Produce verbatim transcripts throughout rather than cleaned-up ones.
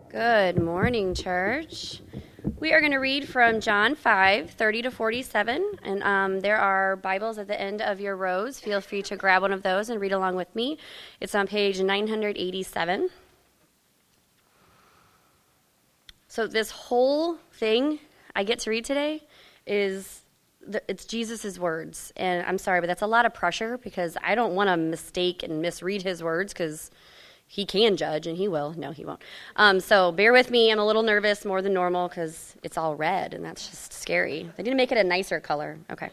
Good morning, church. We are going to read from John five, thirty to forty-seven, and um, there are Bibles at the end of your rows. Feel free to grab one of those and read along with me. It's on page nine eighty-seven. So this whole thing I get to read today is, the, it's Jesus' words, and I'm sorry, but that's a lot of pressure because I don't want to mistake and misread his words because he can judge, and he will. No, he won't. Um, so bear with me. I'm a little nervous, more than normal, because it's all red, and that's just scary. They need to make it a nicer color. Okay.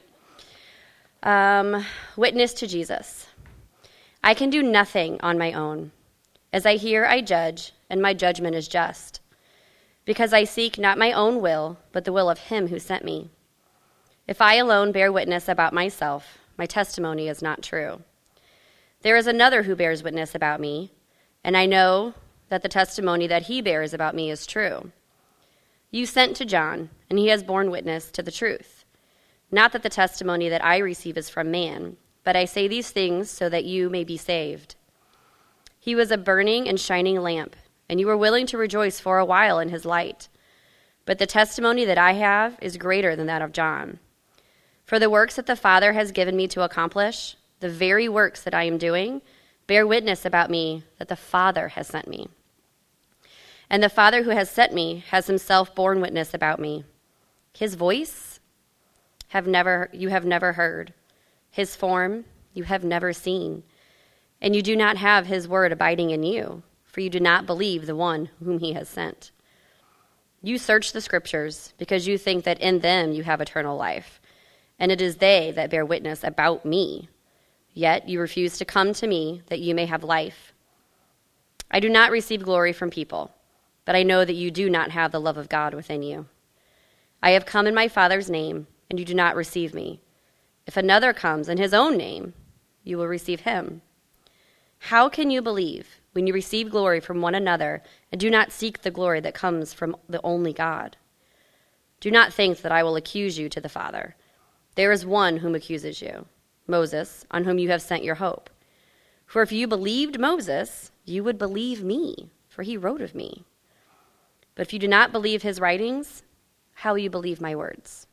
Um, witness to Jesus. I can do nothing on my own. As I hear, I judge, and my judgment is just, because I seek not my own will, but the will of him who sent me. If I alone bear witness about myself, my testimony is not true. There is another who bears witness about me, and I know that the testimony that he bears about me is true. You sent to John, and he has borne witness to the truth. Not that the testimony that I receive is from man, but I say these things so that you may be saved. He was a burning and shining lamp, and you were willing to rejoice for a while in his light. But the testimony that I have is greater than that of John. For the works that the Father has given me to accomplish, the very works that I am doing, bear witness about me that the Father has sent me. And the Father who has sent me has himself borne witness about me. His voice have never you have never heard. His form you have never seen. And you do not have his word abiding in you, for you do not believe the one whom he has sent. You search the scriptures because you think that in them you have eternal life, and it is they that bear witness about me. Yet you refuse to come to me that you may have life. I do not receive glory from people, but I know that you do not have the love of God within you. I have come in my Father's name, and you do not receive me. If another comes in his own name, you will receive him. How can you believe when you receive glory from one another and do not seek the glory that comes from the only God? Do not think that I will accuse you to the Father. There is one whom accuses you, Moses, on whom you have sent your hope. For if you believed Moses, you would believe me, for he wrote of me. But if you do not believe his writings, how will you believe my words?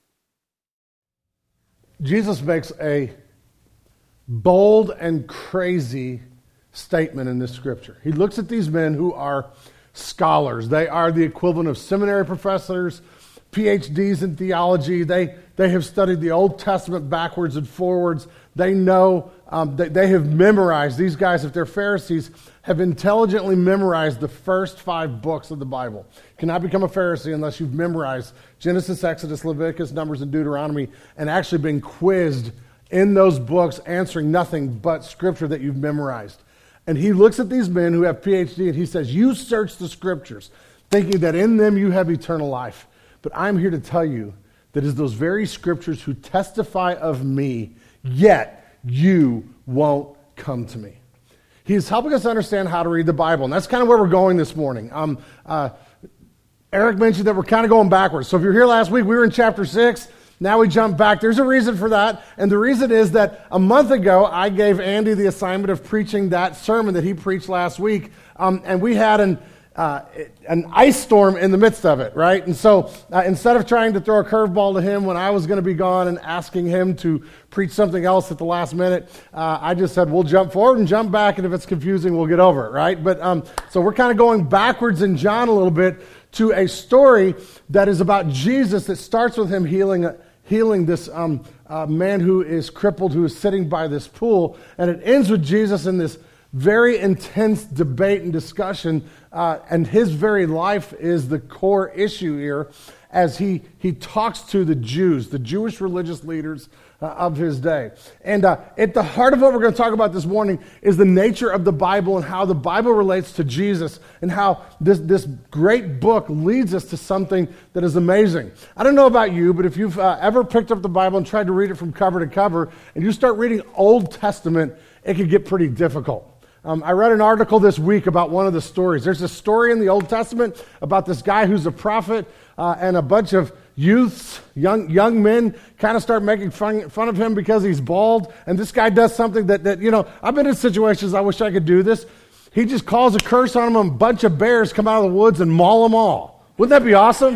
Jesus makes a bold and crazy statement in this scripture. He looks at these men who are scholars. They are the equivalent of seminary professors, P H Ds in theology. They they have studied the Old Testament backwards and forwards. They know, um, they, they have memorized, these guys, if they're Pharisees, have intelligently memorized the first five books of the Bible. You cannot become a Pharisee unless you've memorized Genesis, Exodus, Leviticus, Numbers, and Deuteronomy, and actually been quizzed in those books, answering nothing but scripture that you've memorized. And he looks at these men who have P H D and he says, you search the scriptures, thinking that in them you have eternal life. But I'm here to tell you that it's those very scriptures who testify of me, yet you won't come to me. He's helping us understand how to read the Bible, and that's kind of where we're going this morning. Um, uh, Eric mentioned that we're kind of going backwards. So if you're here last week, we were in chapter six. Now we jump back. There's a reason for that, and the reason is that a month ago, I gave Andy the assignment of preaching that sermon that he preached last week, um, and we had an Uh, an ice storm in the midst of it, right? And so uh, instead of trying to throw a curveball to him when I was going to be gone and asking him to preach something else at the last minute, uh, I just said, we'll jump forward and jump back, and if it's confusing, we'll get over it, right? But um, so we're kind of going backwards in John a little bit to a story that is about Jesus that starts with him healing healing this um, uh, man who is crippled, who is sitting by this pool, and it ends with Jesus in this very intense debate and discussion, uh, and his very life is the core issue here as he, he talks to the Jews, the Jewish religious leaders uh, of his day. And uh, at the heart of what we're going to talk about this morning is the nature of the Bible and how the Bible relates to Jesus and how this, this great book leads us to something that is amazing. I don't know about you, but if you've uh, ever picked up the Bible and tried to read it from cover to cover, and you start reading Old Testament, it can get pretty difficult. Um, I read an article this week about one of the stories. There's a story in the Old Testament about this guy who's a prophet, uh, and a bunch of youths, young young men, kind of start making fun, fun of him because he's bald. And this guy does something that, that, you know, I've been in situations I wish I could do this. he just calls a curse on them, and a bunch of bears come out of the woods and maul them all. Wouldn't that be awesome?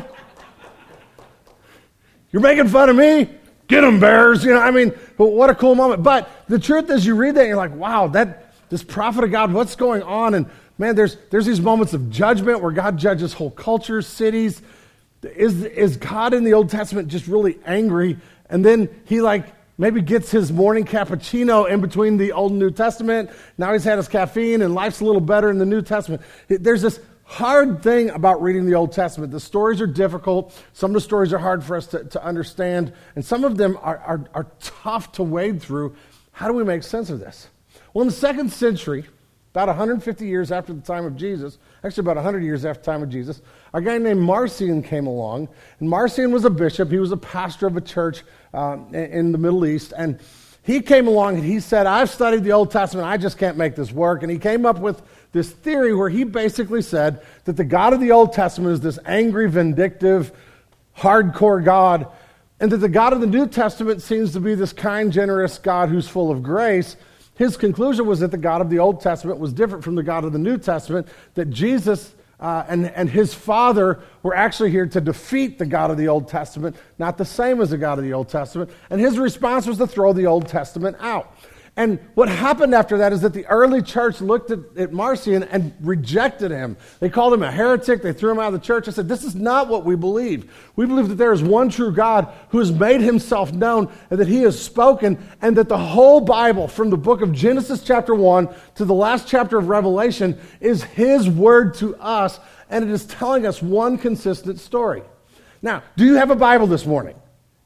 You're making fun of me? Get them, bears. You know, I mean, what a cool moment. But the truth is, you read that and you're like, wow, that this prophet of God, what's going on? And man, there's there's these moments of judgment where God judges whole cultures, cities. Is, is God in the Old Testament just really angry? And then he like maybe gets his morning cappuccino in between the Old and New Testament. Now he's had his caffeine and life's a little better in the New Testament. There's this hard thing about reading the Old Testament. The stories are difficult. Some of the stories are hard for us to, to understand. And some of them are, are, are tough to wade through. How do we make sense of this? Well, in the second century, about one hundred fifty years after the time of Jesus, actually about one hundred years after the time of Jesus, a guy named Marcion came along. And Marcion was a bishop. He was a pastor of a church um, in the Middle East. And he came along and he said, I've studied the Old Testament. I just can't make this work. And he came up with this theory where he basically said that the God of the Old Testament is this angry, vindictive, hardcore God, and that the God of the New Testament seems to be this kind, generous God who's full of grace. His conclusion was that the God of the Old Testament was different from the God of the New Testament, that Jesus uh, and, and his Father were actually here to defeat the God of the Old Testament, not the same as the God of the Old Testament. And his response was to throw the Old Testament out. And what happened after that is that the early church looked at, at Marcion and rejected him. They called him a heretic. They threw him out of the church. They said, this is not what we believe. We believe that there is one true God who has made himself known and that he has spoken, and that the whole Bible, from the book of Genesis chapter one to the last chapter of Revelation, is his word to us, and it is telling us one consistent story. Now, do you have a Bible this morning?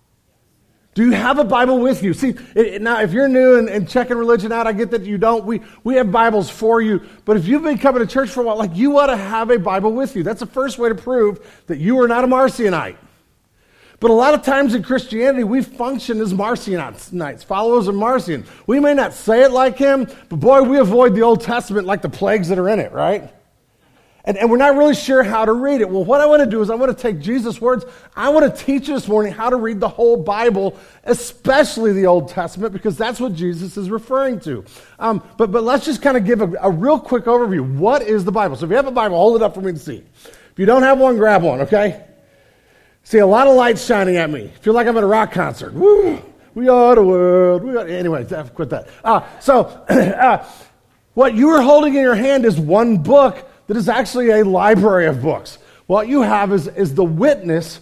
Do you have a Bible with you? See, it, it, now if you're new and, and checking religion out, I get that you don't. We we have Bibles for you. But if you've been coming to church for a while, like, you ought to have a Bible with you. That's the first way to prove that you are not a Marcionite. But a lot of times in Christianity, we function as Marcionites, followers of Marcion. We may not say it like him, but boy, we avoid the Old Testament like the plagues that are in it, right? And, and we're not really sure how to read it. Well, what I want to do is I want to take Jesus' words. I want to teach you this morning how to read the whole Bible, especially the Old Testament, because that's what Jesus is referring to. Um, but, but let's just kind of give a, a real quick overview. What is the Bible? So if you have a Bible, hold it up for me to see. If you don't have one, grab one, okay? See, a lot of lights shining at me. Feel like I'm at a rock concert. Woo! We are the world. We are... Anyway, quit that. Uh, so uh, what you are holding in your hand is one book that is actually a library of books. What you have is, is the witness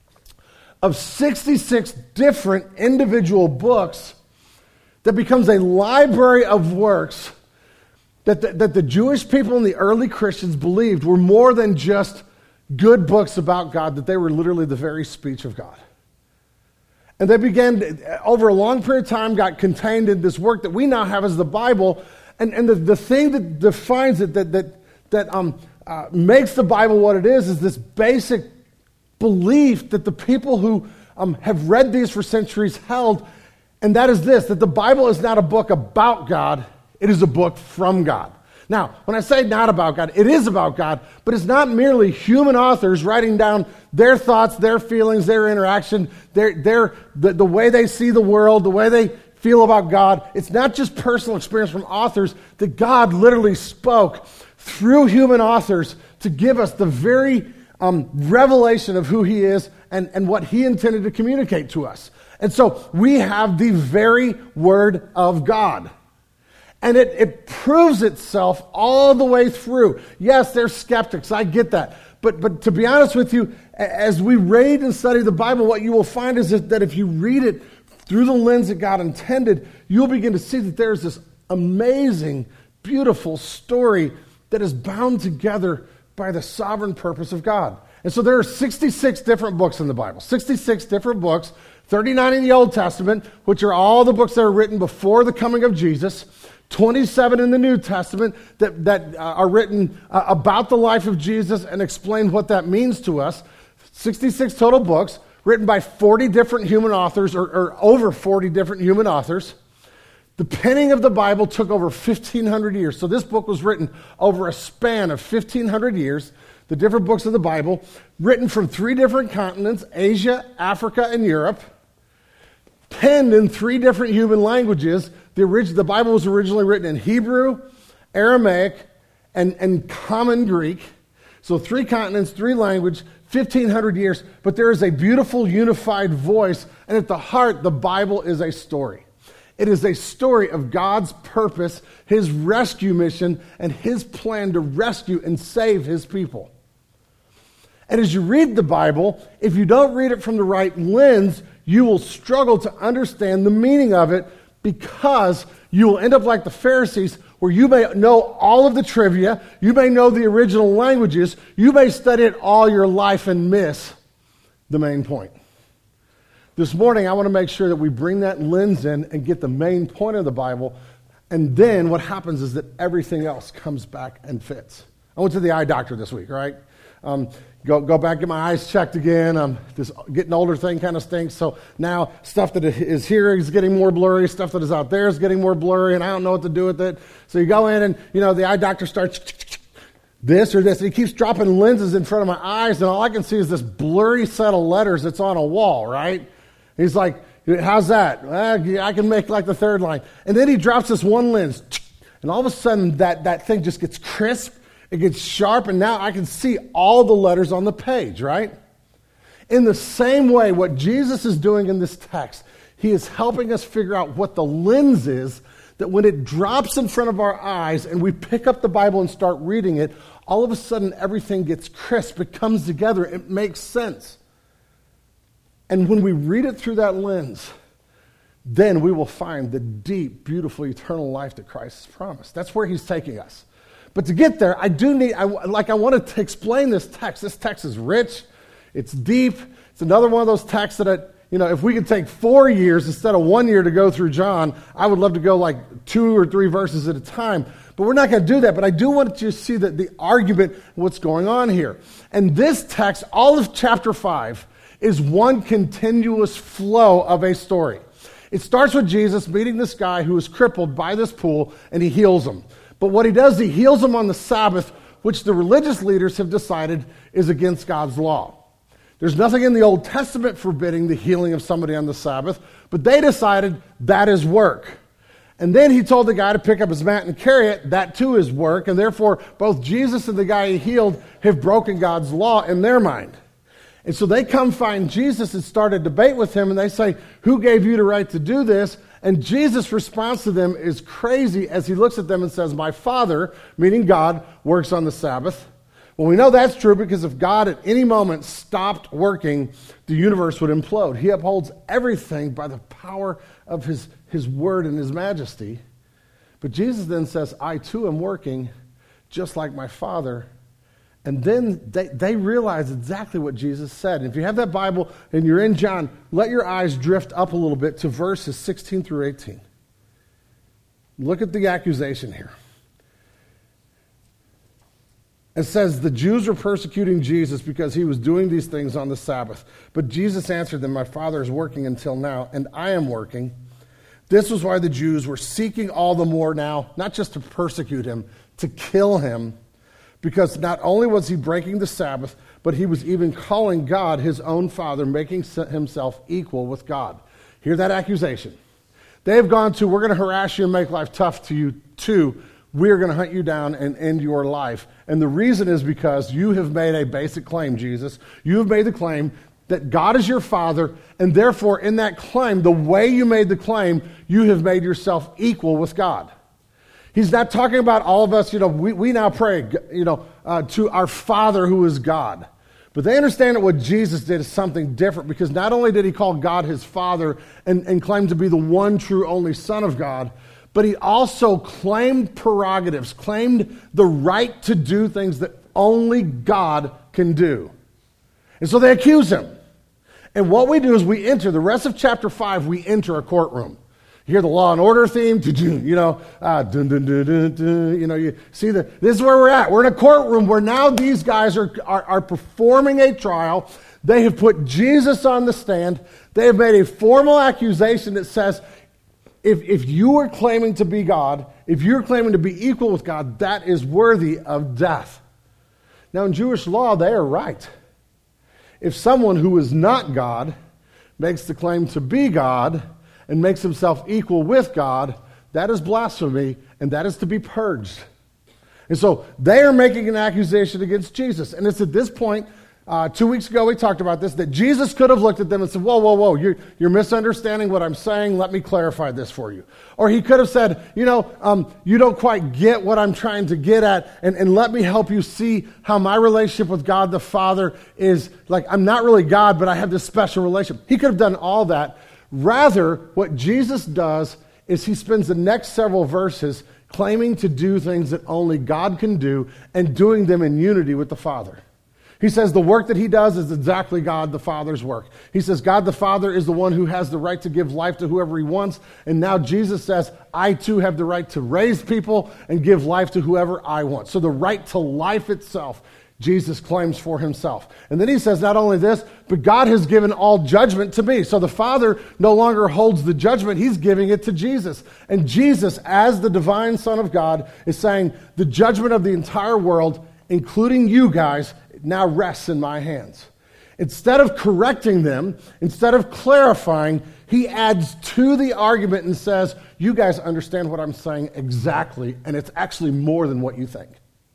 of sixty-six different individual books that becomes a library of works that the, that the Jewish people and the early Christians believed were more than just good books about God, that they were literally the very speech of God. And they began, over a long period of time, got contained in this work that we now have as the Bible. And, and the, the thing that defines it, that, that that um, uh, makes the Bible what it is, is this basic belief that the people who um, have read these for centuries held, and that is this, that the Bible is not a book about God, it is a book from God. Now, when I say not about God, it is about God, but it's not merely human authors writing down their thoughts, their feelings, their interaction, their, their, the, the way they see the world, the way they feel about God. It's not just personal experience from authors, that God literally spoke through human authors to give us the very um, revelation of who he is and, and what he intended to communicate to us. And so we have the very word of God. And it, it proves itself all the way through. Yes, there's skeptics, I get that. But, but to be honest with you, as we read and study the Bible, what you will find is that if you read it through the lens that God intended, you'll begin to see that there's this amazing, beautiful story that is bound together by the sovereign purpose of God. And so there are sixty-six different books in the Bible, sixty-six different books, thirty-nine in the Old Testament, which are all the books that are written before the coming of Jesus, twenty-seven in the New Testament that, that uh, are written uh, about the life of Jesus and explain what that means to us, sixty-six total books written by forty different human authors, or, or over forty different human authors. The penning of the Bible took over fifteen hundred years. So this book was written over a span of fifteen hundred years, the different books of the Bible, written from three different continents, Asia, Africa, and Europe, penned in three different human languages. The, orig- the Bible was originally written in Hebrew, Aramaic, and, and common Greek. So three continents, three language, fifteen hundred years, but there is a beautiful unified voice, and at the heart, the Bible is a story. It is a story of God's purpose, his rescue mission, and his plan to rescue and save his people. And as you read the Bible, if you don't read it from the right lens, you will struggle to understand the meaning of it, because you will end up like the Pharisees, where you may know all of the trivia, you may know the original languages, you may study it all your life and miss the main point. This morning, I want to make sure that we bring that lens in and get the main point of the Bible, and then what happens is that everything else comes back and fits. I went to the eye doctor this week, right? Um, go go back, get my eyes checked again. Um, this getting older thing kind of stinks. So now stuff that is here is getting more blurry. Stuff that is out there is getting more blurry, and I don't know what to do with it. So you go in, and you know the eye doctor starts this or this. And he keeps dropping lenses in front of my eyes, and all I can see is this blurry set of letters that's on a wall, right? He's like, "How's that?" Well, I can make like the third line, and then he drops this one lens, and all of a sudden that that thing just gets crisp. It gets sharp, and now I can see all the letters on the page, right? In the same way, what Jesus is doing in this text, he is helping us figure out what the lens is, that when it drops in front of our eyes and we pick up the Bible and start reading it, all of a sudden everything gets crisp. It comes together. It makes sense. And when we read it through that lens, then we will find the deep, beautiful, eternal life that Christ has promised. That's where he's taking us. But to get there, I do need, I, like I wanted to explain this text. This text is rich. It's deep. It's another one of those texts that, I, you know, if we could take four years instead of one year to go through John, I would love to go like two or three verses at a time. But we're not going to do that. But I do want you to see that the argument, what's going on here. And this text, all of chapter five, is one continuous flow of a story. It starts with Jesus meeting this guy who is crippled by this pool, and he heals him. But what he does, he heals him on the Sabbath, which the religious leaders have decided is against God's law. There's nothing in the Old Testament forbidding the healing of somebody on the Sabbath, but they decided that is work. And then he told the guy to pick up his mat and carry it. That too is work, and therefore both Jesus and the guy he healed have broken God's law in their mind. And so they come find Jesus and start a debate with him, and they say, "Who gave you the right to do this?" And Jesus' response to them is crazy as he looks at them and says, "My Father," meaning God, "works on the Sabbath." Well, we know that's true because if God at any moment stopped working, the universe would implode. He upholds everything by the power of his, his word and his majesty. But Jesus then says, "I too am working just like my Father." And then they, they realize exactly what Jesus said. And if you have that Bible and you're in John, let your eyes drift up a little bit to verses sixteen through eighteen. Look at the accusation here. It says, "The Jews were persecuting Jesus because he was doing these things on the Sabbath. But Jesus answered them, 'My Father is working until now, and I am working.' This was why the Jews were seeking all the more now, not just to persecute him, to kill him. Because not only was he breaking the Sabbath, but he was even calling God his own Father, making himself equal with God." Hear that accusation. They have gone to, "We're going to harass you and make life tough to you," to, "We're going to hunt you down and end your life." And the reason is because you have made a basic claim, Jesus. You have made the claim that God is your Father, and therefore in that claim, the way you made the claim, you have made yourself equal with God. He's not talking about all of us, you know, we, we now pray, you know, uh, to our Father who is God. But they understand that what Jesus did is something different, because not only did he call God his Father and, and claim to be the one true only Son of God, but he also claimed prerogatives, claimed the right to do things that only God can do. And so they accuse him. And what we do is we enter, the rest of chapter five, we enter a courtroom. You hear the Law and Order theme, you know, uh, dun, dun, dun, dun, dun, you know, you see the, this is where we're at. We're in a courtroom where now these guys are, are, are performing a trial. They have put Jesus on the stand. They have made a formal accusation that says, if, if you are claiming to be God, if you're claiming to be equal with God, that is worthy of death. Now in Jewish law, they are right. If someone who is not God makes the claim to be God and makes himself equal with God, that is blasphemy, and that is to be purged. And so they are making an accusation against Jesus. And it's at this point, uh, two weeks ago we talked about this, that Jesus could have looked at them and said, whoa, whoa, whoa, you're, you're misunderstanding what I'm saying. Let me clarify this for you. Or he could have said, you know, um, you don't quite get what I'm trying to get at, and, and let me help you see how my relationship with God the Father is like, I'm not really God, but I have this special relationship. He could have done all that. Rather, what Jesus does is he spends the next several verses claiming to do things that only God can do and doing them in unity with the Father. He says the work that he does is exactly God the Father's work. He says God the Father is the one who has the right to give life to whoever he wants. And now Jesus says, I too have the right to raise people and give life to whoever I want. So the right to life itself, Jesus claims for himself. And then he says not only this, but God has given all judgment to me. So the Father no longer holds the judgment. He's giving it to Jesus. And Jesus, as the divine Son of God, is saying the judgment of the entire world, including you guys, now rests in my hands. Instead of correcting them, instead of clarifying, he adds to the argument and says, you guys understand what I'm saying exactly, and it's actually more than what you think.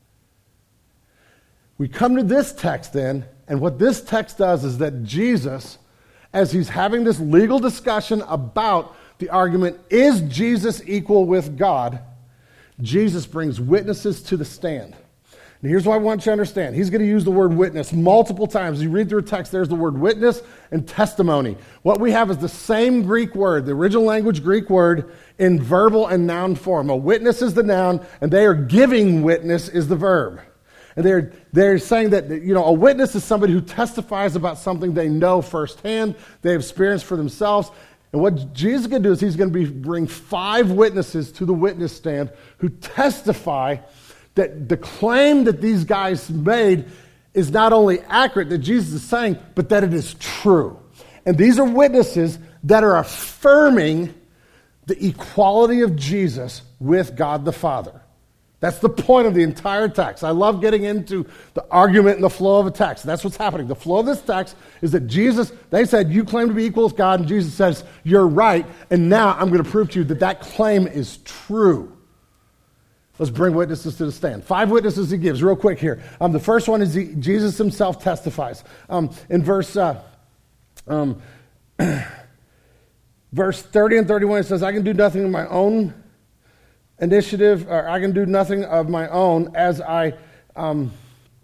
We come to this text then, and what this text does is that Jesus, as he's having this legal discussion about the argument, is Jesus equal with God? Jesus brings witnesses to the stand. And here's what I want you to understand. He's going to use the word witness multiple times. You read through a text, there's the word witness and testimony. What we have is the same Greek word, the original language Greek word, in verbal and noun form. A witness is the noun, and they are giving witness is the verb. And they're, they're saying that, you know, a witness is somebody who testifies about something they know firsthand, they have experienced for themselves. And what Jesus is going to do is he's going to be, bring five witnesses to the witness stand who testify that the claim that these guys made is not only accurate, that Jesus is saying, but that it is true. And these are witnesses that are affirming the equality of Jesus with God the Father. That's the point of the entire text. I love getting into the argument and the flow of a text. That's what's happening. The flow of this text is that Jesus, they said, you claim to be equal with God, and Jesus says, you're right, and now I'm going to prove to you that that claim is true. Let's bring witnesses to the stand. Five witnesses he gives, real quick here. Um, the first one is he, Jesus himself testifies. Um, in verse uh, um, verse thirty and thirty-one, it says, I can do nothing of my own initiative, or I can do nothing of my own as I, um,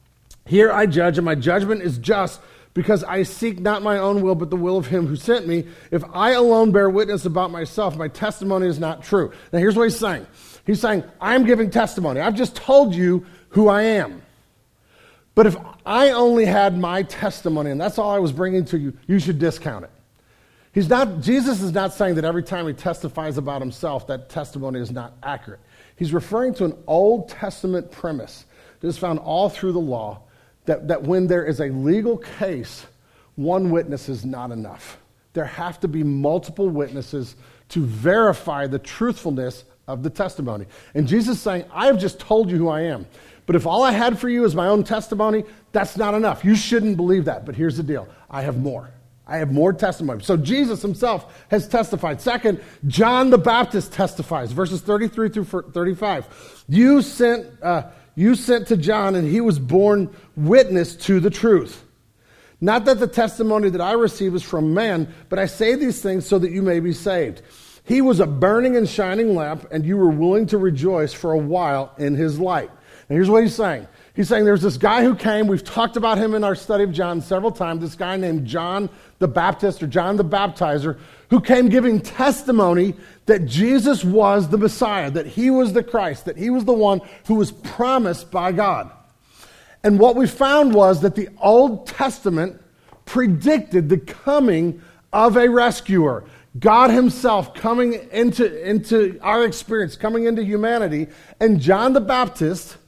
here I judge, and my judgment is just, because I seek not my own will, but the will of him who sent me. If I alone bear witness about myself, my testimony is not true. Now here's what he's saying. He's saying, I'm giving testimony. I've just told you who I am. But if I only had my testimony, and that's all I was bringing to you, you should discount it. He's not, Jesus is not saying that every time he testifies about himself, that testimony is not accurate. He's referring to an Old Testament premise that is found all through the law, that, that when there is a legal case, one witness is not enough. There have to be multiple witnesses to verify the truthfulness of the testimony. And Jesus is saying, I have just told you who I am. But if all I had for you is my own testimony, that's not enough. You shouldn't believe that. But here's the deal. I have more. I have more testimony. So Jesus himself has testified. Second, John the Baptist testifies. Verses thirty-three through thirty-five. You sent, uh, you sent to John, and he was borne witness to the truth. Not that the testimony that I receive is from man, but I say these things so that you may be saved. He was a burning and shining lamp, and you were willing to rejoice for a while in his light. And here's what he's saying. He's saying there's this guy who came. We've talked about him in our study of John several times. This guy named John the Baptist, or John the Baptizer, who came giving testimony that Jesus was the Messiah, that he was the Christ, that he was the one who was promised by God. And what we found was that the Old Testament predicted the coming of a rescuer. God himself coming into, into our experience, coming into humanity. And John the Baptist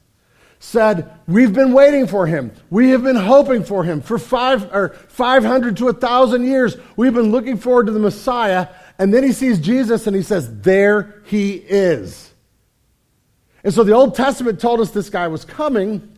said, we've been waiting for him. We have been hoping for him for five or five hundred to a thousand years. We've been looking forward to the Messiah. And then he sees Jesus and he says, there he is. And so the Old Testament told us this guy was coming.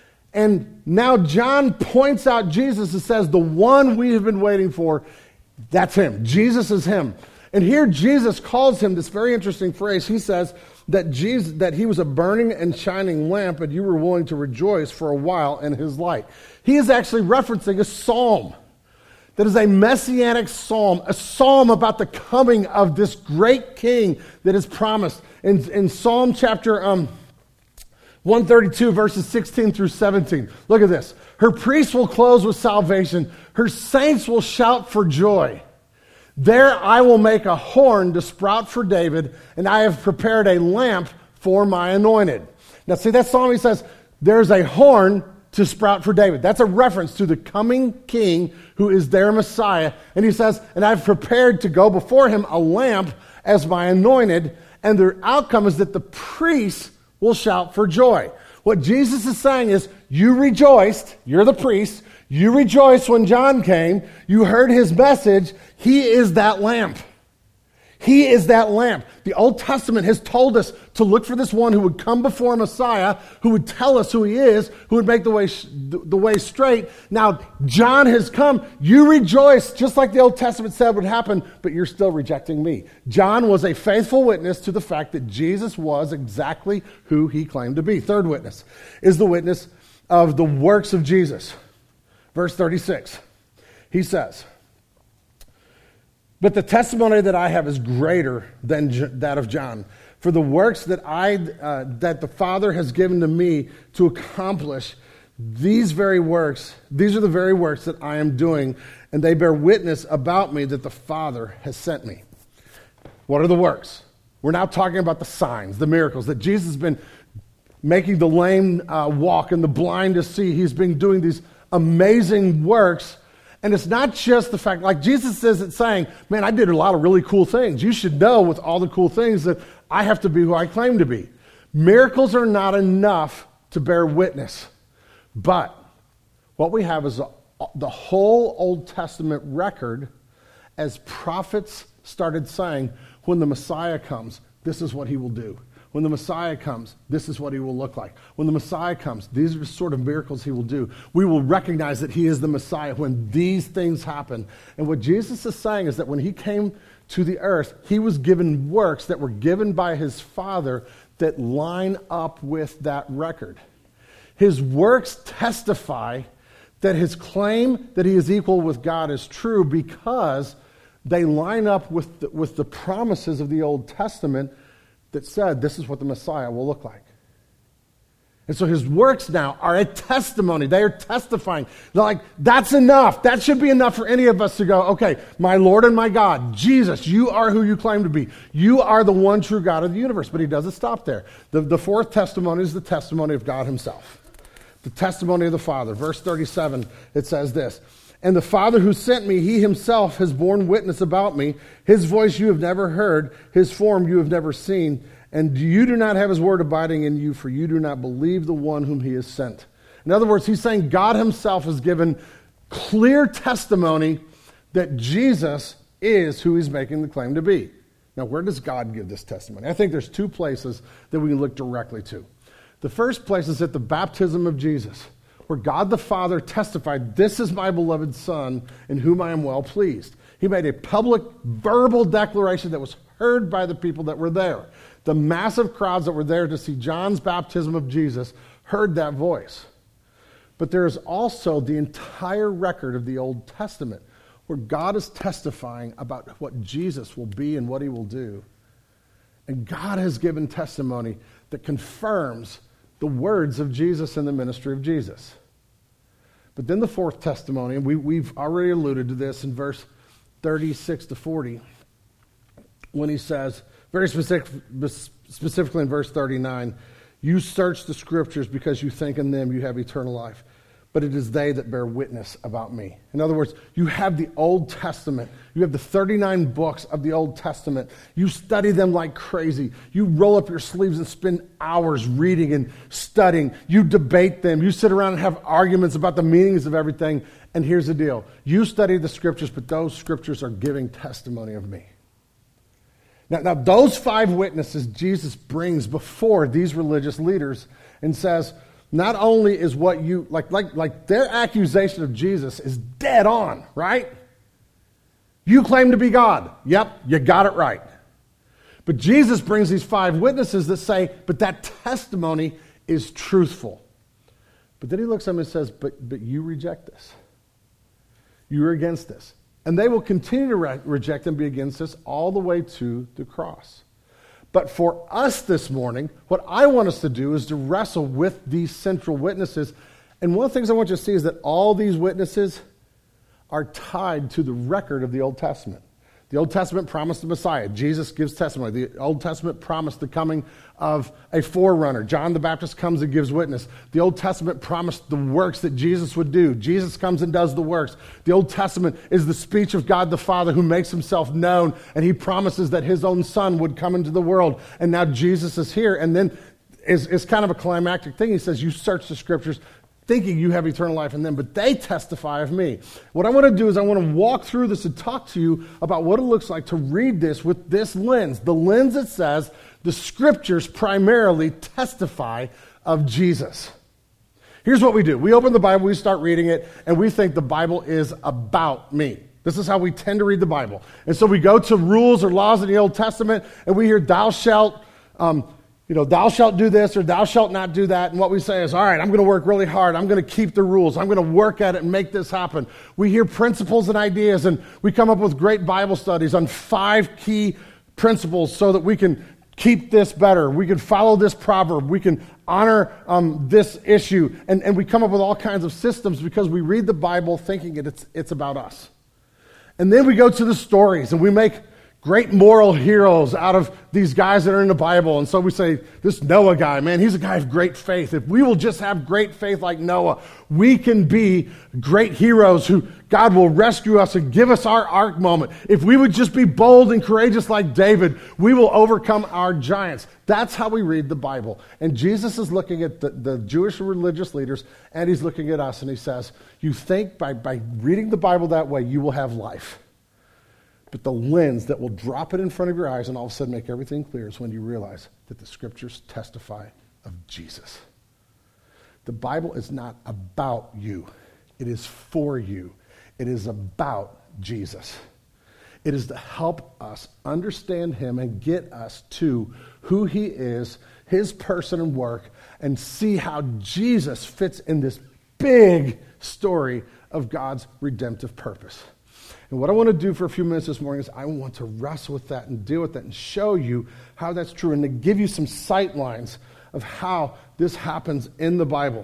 And now John points out Jesus and says, the one we have been waiting for, that's him. Jesus is him. And here Jesus calls him this very interesting phrase. He says, that Jesus, that he was a burning and shining lamp, and you were willing to rejoice for a while in his light. He is actually referencing a psalm that is a messianic psalm, a psalm about the coming of this great king that is promised. In, in Psalm chapter um, one thirty-two, verses sixteen through seventeen, look at this. Her priests will close with salvation. Her saints will shout for joy. There I will make a horn to sprout for David, and I have prepared a lamp for my anointed. Now see that psalm, he says, there's a horn to sprout for David. That's a reference to the coming king who is their Messiah. And he says, and I've prepared to go before him a lamp as my anointed, and the outcome is that the priests will shout for joy. What Jesus is saying is, you rejoiced, you're the priest, you rejoiced when John came, you heard his message, he is that lamp. He is that lamp. The Old Testament has told us to look for this one who would come before Messiah, who would tell us who he is, who would make the way the way straight. Now, John has come. You rejoice, just like the Old Testament said would happen, but you're still rejecting me. John was a faithful witness to the fact that Jesus was exactly who he claimed to be. Third witness is the witness of the works of Jesus. Verse thirty-six, he says, but the testimony that I have is greater than J- that of John. For the works that I uh, that the Father has given to me to accomplish, these very works, these are the very works that I am doing, and they bear witness about me that the Father has sent me. What are the works? We're now talking about the signs, the miracles, that Jesus has been making the lame uh, walk and the blind to see. He's been doing these amazing works. And it's not just the fact, like Jesus isn't saying, man, I did a lot of really cool things. You should know with all the cool things that I have to be who I claim to be. Miracles are not enough to bear witness. But what we have is a, the whole Old Testament record as prophets started saying, when the Messiah comes, this is what he will do. When the Messiah comes, this is what he will look like. When the Messiah comes, these are the sort of miracles he will do. We will recognize that he is the Messiah when these things happen. And what Jesus is saying is that when he came to the earth, he was given works that were given by his Father that line up with that record. His works testify that his claim that he is equal with God is true because they line up with the, with the promises of the Old Testament that said this is what the Messiah will look like. And so his works now are a testimony. They are testifying. They're like, that's enough. That should be enough for any of us to go, okay, my Lord and my God, Jesus, you are who you claim to be. You are the one true God of the universe. But he doesn't stop there. The, the fourth testimony is the testimony of God himself. The testimony of the Father. Verse thirty-seven, it says this, and the Father who sent me, he himself has borne witness about me. His voice you have never heard, his form you have never seen, and you do not have his word abiding in you, for you do not believe the one whom he has sent. In other words, he's saying God himself has given clear testimony that Jesus is who he's making the claim to be. Now, where does God give this testimony? I think there's two places that we can look directly to. The first place is at the baptism of Jesus, where God the Father testified, this is my beloved Son in whom I am well pleased. He made a public verbal declaration that was heard by the people that were there. The massive crowds that were there to see John's baptism of Jesus heard that voice. But there is also the entire record of the Old Testament where God is testifying about what Jesus will be and what he will do. And God has given testimony that confirms the words of Jesus and the ministry of Jesus. But then the fourth testimony, and we, we've already alluded to this in verse thirty-six to forty, when he says, very specific, specifically in verse thirty-nine, you search the scriptures because you think in them you have eternal life, but it is they that bear witness about me. In other words, you have the Old Testament. You have the thirty-nine books of the Old Testament. You study them like crazy. You roll up your sleeves and spend hours reading and studying. You debate them. You sit around and have arguments about the meanings of everything. And here's the deal. You study the scriptures, but those scriptures are giving testimony of me. Now, now those five witnesses Jesus brings before these religious leaders and says, not only is what you, like, like, like their accusation of Jesus is dead on, right? You claim to be God. Yep, you got it right. But Jesus brings these five witnesses that say, but that testimony is truthful. But then he looks at them and says, but, but you reject this. You're against this. And they will continue to re- reject and be against this all the way to the cross. But for us this morning, what I want us to do is to wrestle with these central witnesses. And one of the things I want you to see is that all these witnesses are tied to the record of the Old Testament. The Old Testament promised the Messiah. Jesus gives testimony. The Old Testament promised the coming of a forerunner. John the Baptist comes and gives witness. The Old Testament promised the works that Jesus would do. Jesus comes and does the works. The Old Testament is the speech of God the Father who makes himself known, and he promises that his own son would come into the world. And now Jesus is here, and then is it's kind of a climactic thing. He says, you search the scriptures thinking you have eternal life in them, but they testify of me. What I want to do is I want to walk through this and talk to you about what it looks like to read this with this lens, the lens that says the scriptures primarily testify of Jesus. Here's what we do. We open the Bible, we start reading it, and we think the Bible is about me. This is how we tend to read the Bible. And so we go to rules or laws in the Old Testament, and we hear thou shalt um, You know, thou shalt do this or thou shalt not do that. And what we say is, all right, I'm going to work really hard. I'm going to keep the rules. I'm going to work at it and make this happen. We hear principles and ideas, and we come up with great Bible studies on five key principles so that we can keep this better. We can follow this proverb. We can honor um, this issue. And, and we come up with all kinds of systems because we read the Bible thinking it, it's, it's about us. And then we go to the stories, and we make great moral heroes out of these guys that are in the Bible. And so we say, this Noah guy, man, he's a guy of great faith. If we will just have great faith like Noah, we can be great heroes who God will rescue us and give us our ark moment. If we would just be bold and courageous like David, we will overcome our giants. That's how we read the Bible. And Jesus is looking at the, the Jewish religious leaders, and he's looking at us, and he says, you think by, by reading the Bible that way, you will have life. But the lens that will drop it in front of your eyes and all of a sudden make everything clear is when you realize that the scriptures testify of Jesus. The Bible is not about you. It is for you. It is about Jesus. It is to help us understand him and get us to who he is, his person and work, and see how Jesus fits in this big story of God's redemptive purpose. And what I want to do for a few minutes this morning is I want to wrestle with that and deal with that and show you how that's true and to give you some sight lines of how this happens in the Bible.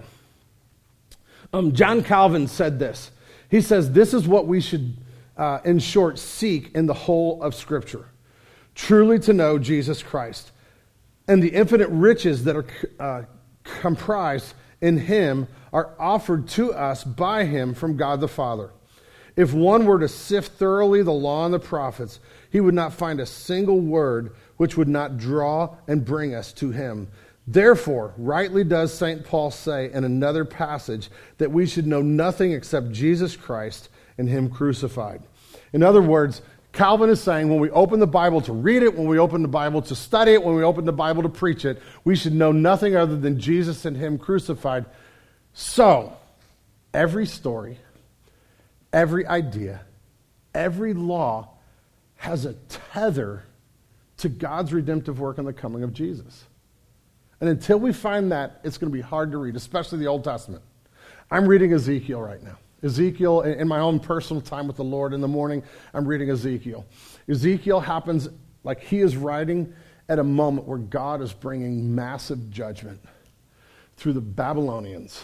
Um, John Calvin said this. He says, this is what we should, uh, in short, seek in the whole of Scripture. Truly to know Jesus Christ and the infinite riches that are uh, comprised in him are offered to us by him from God the Father. If one were to sift thoroughly the law and the prophets, he would not find a single word which would not draw and bring us to him. Therefore, rightly does Saint Paul say in another passage that we should know nothing except Jesus Christ and him crucified. In other words, Calvin is saying when we open the Bible to read it, when we open the Bible to study it, when we open the Bible to preach it, we should know nothing other than Jesus and him crucified. So, every story, every idea, every law has a tether to God's redemptive work and the coming of Jesus. And until we find that, it's going to be hard to read, especially the Old Testament. I'm reading Ezekiel right now. Ezekiel, in my own personal time with the Lord in the morning, I'm reading Ezekiel. Ezekiel happens like he is writing at a moment where God is bringing massive judgment through the Babylonians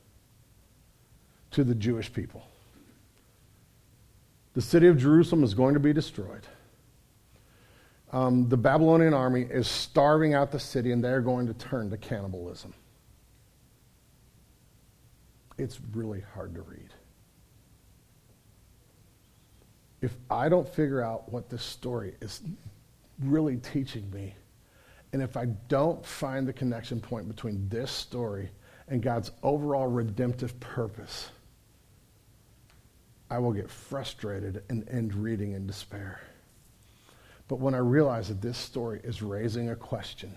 to the Jewish people. The city of Jerusalem is going to be destroyed. Um, the Babylonian army is starving out the city, and they're going to turn to cannibalism. It's really hard to read. If I don't figure out what this story is really teaching me, and if I don't find the connection point between this story and God's overall redemptive purpose, I will get frustrated and end reading in despair. But when I realize that this story is raising a question,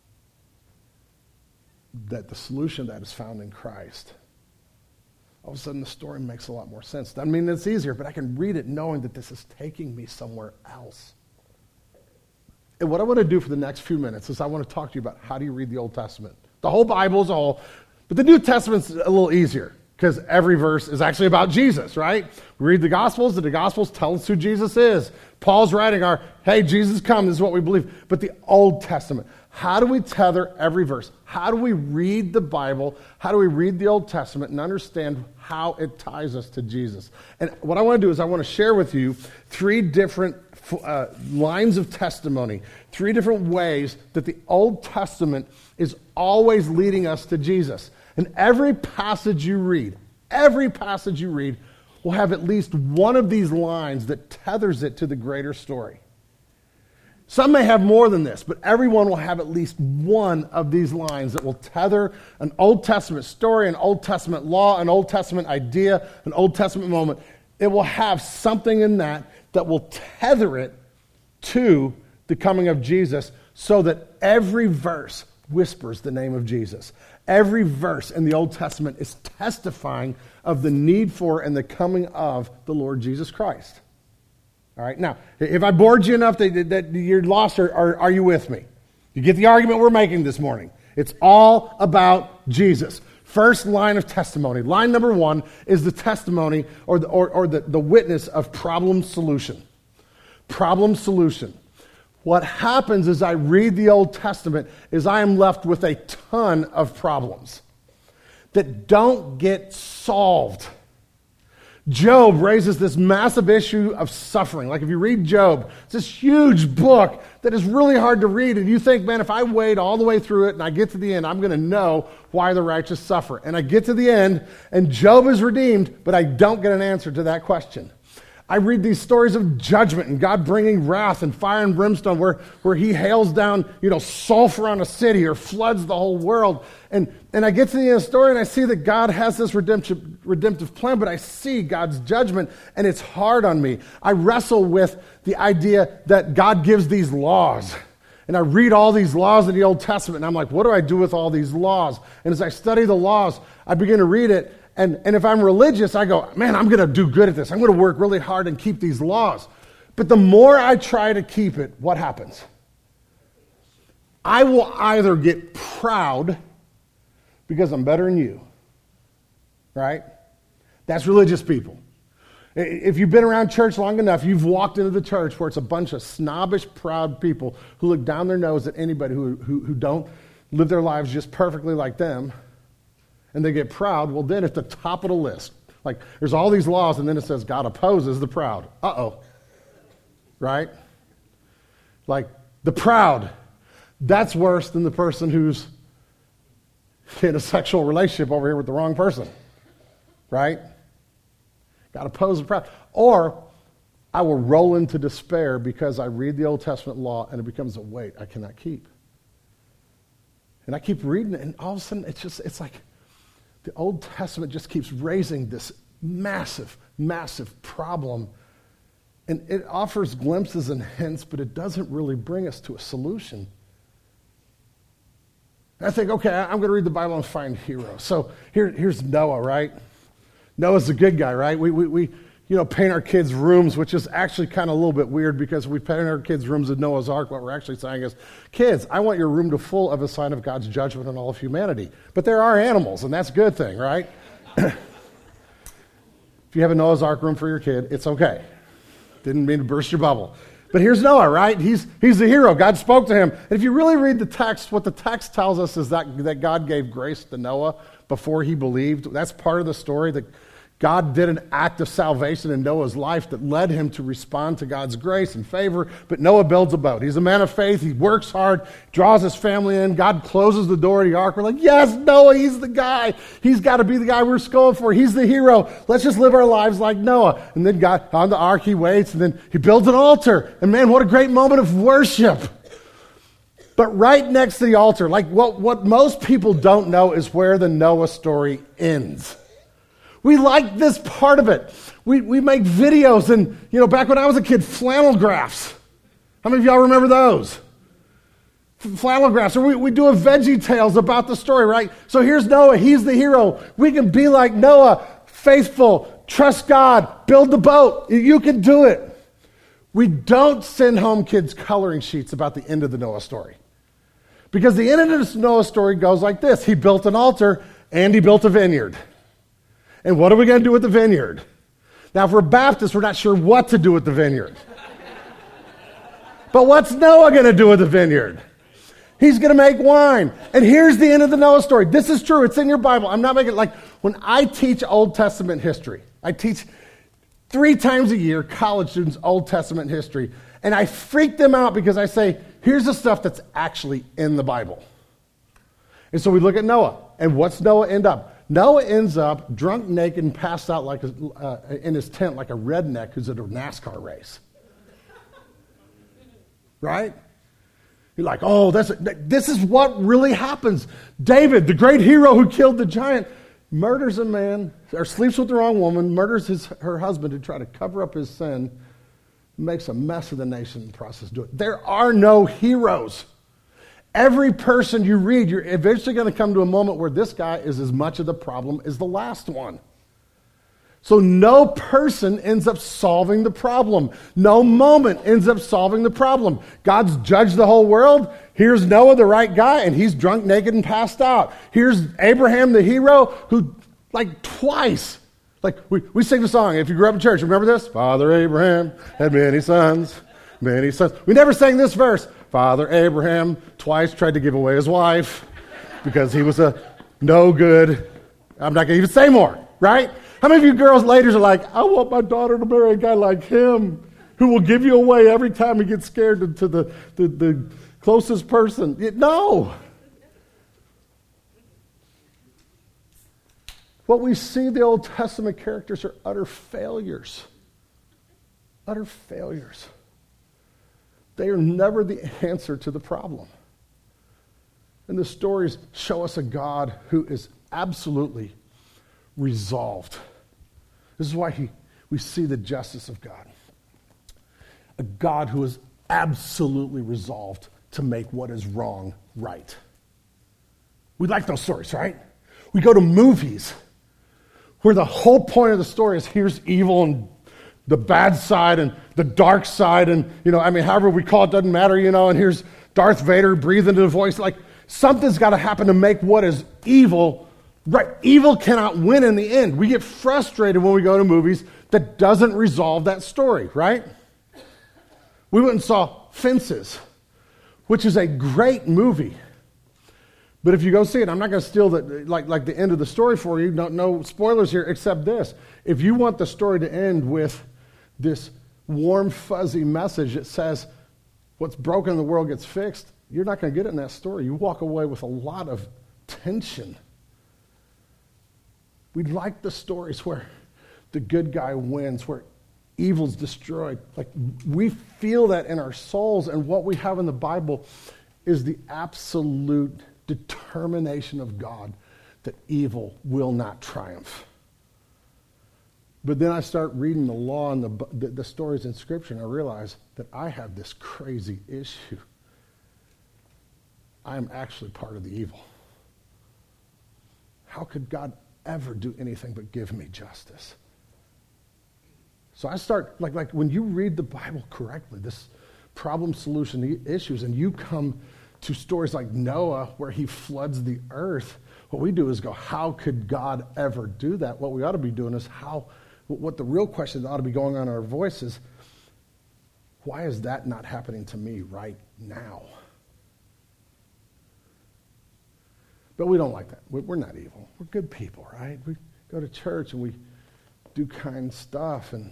that the solution to that is found in Christ, all of a sudden the story makes a lot more sense. Doesn't mean it's easier, but I can read it knowing that this is taking me somewhere else. And what I want to do for the next few minutes is I want to talk to you about how do you read the Old Testament. The whole Bible is all, but the New Testament's a little easier because every verse is actually about Jesus, right? We read the Gospels, and the Gospels tell us who Jesus is. Paul's writing our, hey, Jesus come, this is what we believe. But the Old Testament, how do we tether every verse? How do we read the Bible? How do we read the Old Testament and understand how it ties us to Jesus? And what I want to do is I want to share with you three different uh, lines of testimony, three different ways that the Old Testament is always leading us to Jesus. And every passage you read, every passage you read will have at least one of these lines that tethers it to the greater story. Some may have more than this, but everyone will have at least one of these lines that will tether an Old Testament story, an Old Testament law, an Old Testament idea, an Old Testament moment. It will have something in that that will tether it to the coming of Jesus so that every verse whispers the name of Jesus. Every verse in the Old Testament is testifying of the need for and the coming of the Lord Jesus Christ. All right, now, if I bored you enough that, that you're lost, or are, are you with me? You get the argument we're making this morning. It's all about Jesus. First line of testimony. Line number one is the testimony or the, or, or the, the witness of problem solution. Problem solution. What happens as I read the Old Testament is I am left with a ton of problems that don't get solved. Job raises this massive issue of suffering. Like if you read Job, it's this huge book that is really hard to read, and you think, man, if I wade all the way through it and I get to the end, I'm going to know why the righteous suffer. And I get to the end, and Job is redeemed, but I don't get an answer to that question. I read these stories of judgment and God bringing wrath and fire and brimstone where, where he hails down, you know, sulfur on a city or floods the whole world. And, and I get to the end of the story and I see that God has this redemptive, redemptive plan, but I see God's judgment and it's hard on me. I wrestle with the idea that God gives these laws. And I read all these laws in the Old Testament and I'm like, what do I do with all these laws? And as I study the laws, I begin to read it. And, and if I'm religious, I go, man, I'm going to do good at this. I'm going to work really hard and keep these laws. But the more I try to keep it, what happens? I will either get proud because I'm better than you, right? That's religious people. If you've been around church long enough, you've walked into the church where it's a bunch of snobbish, proud people who look down their nose at anybody who, who, who don't live their lives just perfectly like them. And they get proud, well, then at the top of the list, like there's all these laws, and then it says God opposes the proud. Uh-oh. Right? Like the proud, that's worse than the person who's in a sexual relationship over here with the wrong person. Right? God opposes the proud. Or I will roll into despair because I read the Old Testament law and it becomes a weight I cannot keep. And I keep reading it, and all of a sudden it's just, it's like, the Old Testament just keeps raising this massive, massive problem. And it offers glimpses and hints, but it doesn't really bring us to a solution. And I think, okay, I'm going to read the Bible and find heroes. So here, here's Noah, right? Noah's the good guy, right? We, we, we you know, paint our kids' rooms, which is actually kind of a little bit weird because we paint our kids' rooms with Noah's Ark. What we're actually saying is, kids, I want your room to full of a sign of God's judgment on all of humanity. But there are animals, and that's a good thing, right? If you have a Noah's Ark room for your kid, it's okay. Didn't mean to burst your bubble. But here's Noah, right? He's he's the hero. God spoke to him. And if you really read the text, what the text tells us is that, that God gave grace to Noah before he believed. That's part of the story, that God did an act of salvation in Noah's life that led him to respond to God's grace and favor. But Noah builds a boat. He's a man of faith. He works hard, draws his family in. God closes the door of the ark. We're like, yes, Noah, he's the guy. He's got to be the guy we're going for. He's the hero. Let's just live our lives like Noah. And then God, on the ark, he waits, and then he builds an altar. And man, what a great moment of worship. But right next to the altar, like what, what most people don't know is where the Noah story ends. We like this part of it. We we make videos, and, you know, back when I was a kid, flannel graphs. How many of y'all remember those? Flannel graphs. Or we, we do a Veggie Tales about the story, right? So here's Noah. He's the hero. We can be like Noah, faithful, trust God, build the boat. You can do it. We don't send home kids coloring sheets about the end of the Noah story. Because the end of the Noah story goes like this. He built an altar and he built a vineyard. And what are we going to do with the vineyard? Now, if we're Baptists, we're not sure what to do with the vineyard. But what's Noah going to do with the vineyard? He's going to make wine. And here's the end of the Noah story. This is true. It's in your Bible. I'm not making it like when I teach Old Testament history. I teach three times a year college students Old Testament history. And I freak them out because I say, here's the stuff that's actually in the Bible. And so we look at Noah. And what's Noah end up? Noah ends up drunk, naked, and passed out like a, uh, in his tent like a redneck who's at a NASCAR race. Right? You're like, oh, that's a, this is what really happens. David, the great hero who killed the giant, murders a man, or sleeps with the wrong woman, murders his, her husband to try to cover up his sin, makes a mess of the nation in the process. Do it. There are no heroes. Every person you read, you're eventually going to come to a moment where this guy is as much of the problem as the last one. So no person ends up solving the problem. No moment ends up solving the problem. God's judged the whole world. Here's Noah, the right guy, and he's drunk, naked, and passed out. Here's Abraham, the hero, who, like, twice, like, we, we sing the song. If you grew up in church, remember this? Father Abraham had many sons, many sons. We never sang this verse. Father Abraham twice tried to give away his wife because he was a no good. I'm not going to even say more, right? How many of you girls, ladies, are like, I want my daughter to marry a guy like him who will give you away every time he gets scared to, to the, the, the closest person? No. What we see, the Old Testament characters are utter failures. Utter failures. They are never the answer to the problem. And the stories show us a God who is absolutely resolved. This is why he, we see the justice of God. A God who is absolutely resolved to make what is wrong right. We like those stories, right? We go to movies where the whole point of the story is here's evil and the bad side and the dark side and, you know, I mean, however we call it, doesn't matter, you know, and here's Darth Vader breathing into the voice. Like, something's got to happen to make what is evil right. Evil cannot win in the end. We get frustrated when we go to movies that doesn't resolve that story, right? We went and saw Fences, which is a great movie. But if you go see it, I'm not going to steal the, like, like the end of the story for you. No, no spoilers here except this. If you want the story to end with this warm, fuzzy message that says what's broken in the world gets fixed, you're not going to get it in that story. You walk away with a lot of tension. We like the stories where the good guy wins, where evil's destroyed. Like, we feel that in our souls, and what we have in the Bible is the absolute determination of God that evil will not triumph. But then I start reading the law and the, the, the stories in Scripture, and I realize that I have this crazy issue. I am actually part of the evil. How could God ever do anything but give me justice? So I start, like, like when you read the Bible correctly, this problem, solution, issues, and you come to stories like Noah where he floods the earth, what we do is go, how could God ever do that? What we ought to be doing is how, what the real question that ought to be going on in our voice is, why is that not happening to me right now? But we don't like that. We're not evil. We're good people, right? We go to church and we do kind stuff. And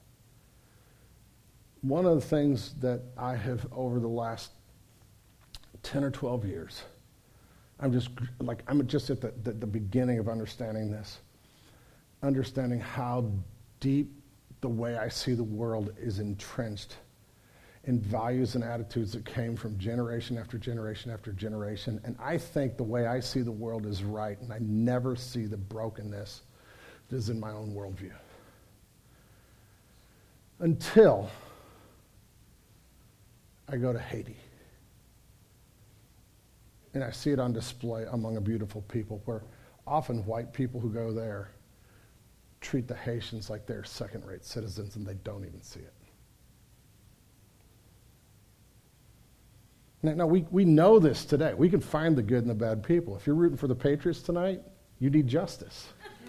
one of the things that I have over the last ten or twelve years, I'm just like, I'm just at the, the, the beginning of understanding this. Understanding how deep the way I see the world is entrenched in values and attitudes that came from generation after generation after generation. And I think the way I see the world is right, and I never see the brokenness that is in my own worldview. Until I go to Haiti. And I see it on display among a beautiful people, where often white people who go there treat the Haitians like they're second-rate citizens, and they don't even see it. No, no we, we know this today. We can find the good and the bad people. If you're rooting for the Patriots tonight, you need justice.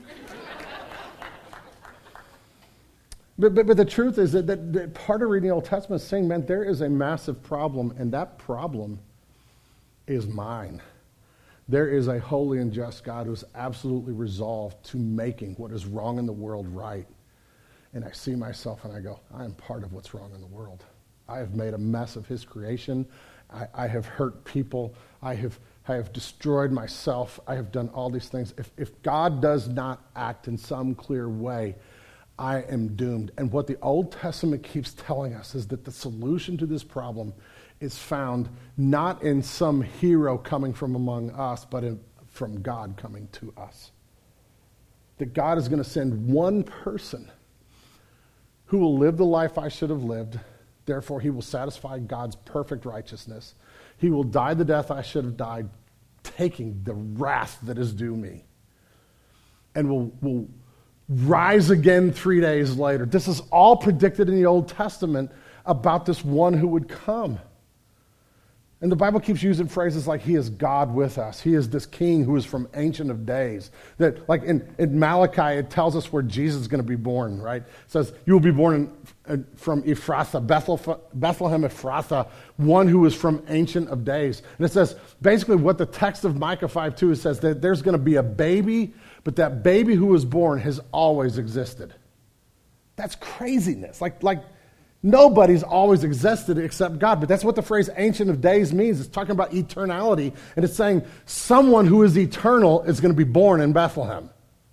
but, but, but the truth is that, that, that part of reading the Old Testament is saying, man, there is a massive problem, and that problem is mine. There is a holy and just God who is absolutely resolved to making what is wrong in the world right. And I see myself and I go, I am part of what's wrong in the world. I have made a mess of his creation. I, I have hurt people. I have, I have destroyed myself. I have done all these things. If, if God does not act in some clear way, I am doomed. And what the Old Testament keeps telling us is that the solution to this problem is found not in some hero coming from among us, but in, from God coming to us. That God is going to send one person who will live the life I should have lived. Therefore, he will satisfy God's perfect righteousness. He will die the death I should have died, taking the wrath that is due me. And will, will rise again three days later. This is all predicted in the Old Testament about this one who would come. And the Bible keeps using phrases like, he is God with us. He is this king who is from Ancient of Days. That, like in, in Malachi, it tells us where Jesus is going to be born, right? It says, you will be born in, from Ephrathah, Bethlehem Ephrathah, one who is from Ancient of Days. And it says, basically what the text of Micah five two says, that there's going to be a baby, but that baby who was born has always existed. That's craziness. Like, like, nobody's always existed except God. But that's what the phrase Ancient of Days means. It's talking about eternality. And it's saying someone who is eternal is going to be born in Bethlehem.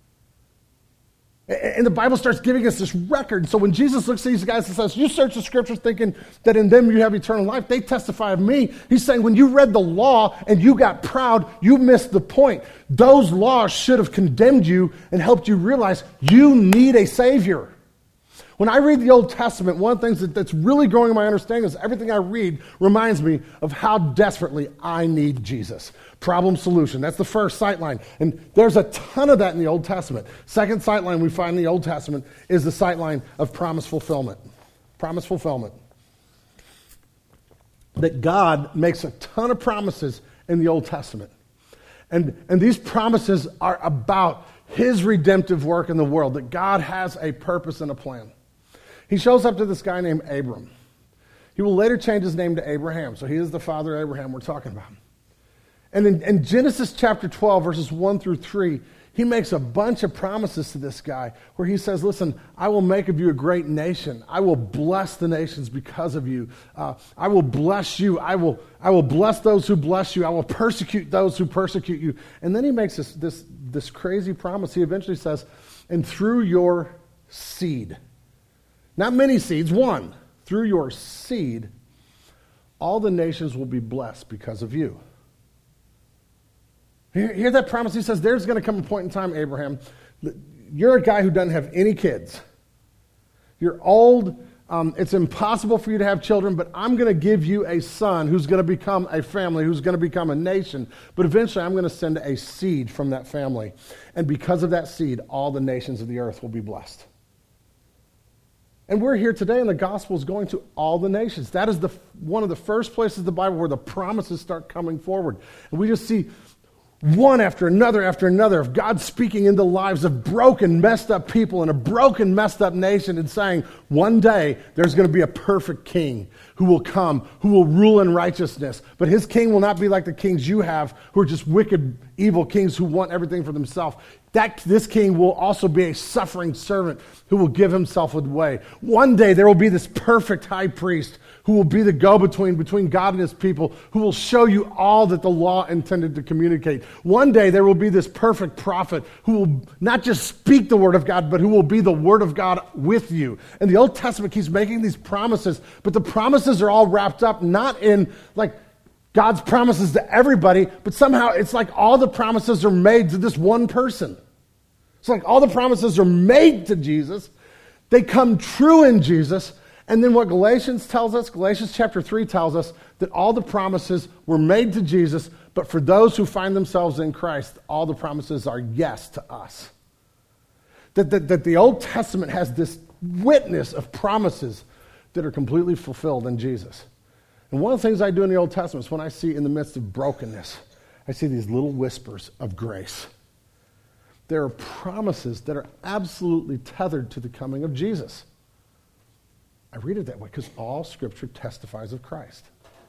And the Bible starts giving us this record. So when Jesus looks at these guys and says, you search the scriptures thinking that in them you have eternal life, they testify of me. He's saying when you read the law and you got proud, you missed the point. Those laws should have condemned you and helped you realize you need a Savior. When I read the Old Testament, one of the things that, that's really growing in my understanding is everything I read reminds me of how desperately I need Jesus. Problem solution. That's the first sight line. And there's a ton of that in the Old Testament. Second sight line we find in the Old Testament is the sight line of promise fulfillment. Promise fulfillment. That God makes a ton of promises in the Old Testament. And, and these promises are about his redemptive work in the world, that God has a purpose and a plan. He shows up to this guy named Abram. He will later change his name to Abraham. So he is the father of Abraham we're talking about. And in, in Genesis chapter twelve, verses one through three, he makes a bunch of promises to this guy where he says, listen, I will make of you a great nation. I will bless the nations because of you. Uh, I will bless you. I will, I will bless those who bless you. I will persecute those who persecute you. And then he makes this, this, this crazy promise. He eventually says, and through your seed, not many seeds, one. Through your seed, all the nations will be blessed because of you. Hear, hear that promise? He says, there's going to come a point in time, Abraham, you're a guy who doesn't have any kids. You're old. Um, it's impossible for you to have children, but I'm going to give you a son who's going to become a family, who's going to become a nation. But eventually I'm going to send a seed from that family. And because of that seed, all the nations of the earth will be blessed. And we're here today, and the gospel is going to all the nations. That is the one of the first places in the Bible where the promises start coming forward. And we just see one after another after another of God speaking into the lives of broken, messed up people in a broken, messed up nation and saying, one day there's going to be a perfect king who will come, who will rule in righteousness. But his king will not be like the kings you have, who are just wicked, evil kings who want everything for themselves. That this king will also be a suffering servant who will give himself away. One day there will be this perfect high priest who will be the go-between between God and his people, who will show you all that the law intended to communicate. One day there will be this perfect prophet who will not just speak the word of God, but who will be the word of God with you. And the Old Testament keeps making these promises, but the promises are all wrapped up not in like God's promises to everybody, but somehow it's like all the promises are made to this one person. It's like all the promises are made to Jesus. They come true in Jesus. And then what Galatians tells us, Galatians chapter three tells us that all the promises were made to Jesus, but for those who find themselves in Christ, all the promises are yes to us. That, that, that the Old Testament has this witness of promises that are completely fulfilled in Jesus. And one of the things I do in the Old Testament is when I see in the midst of brokenness, I see these little whispers of grace. There are promises that are absolutely tethered to the coming of Jesus. I read it that way because all Scripture testifies of Christ.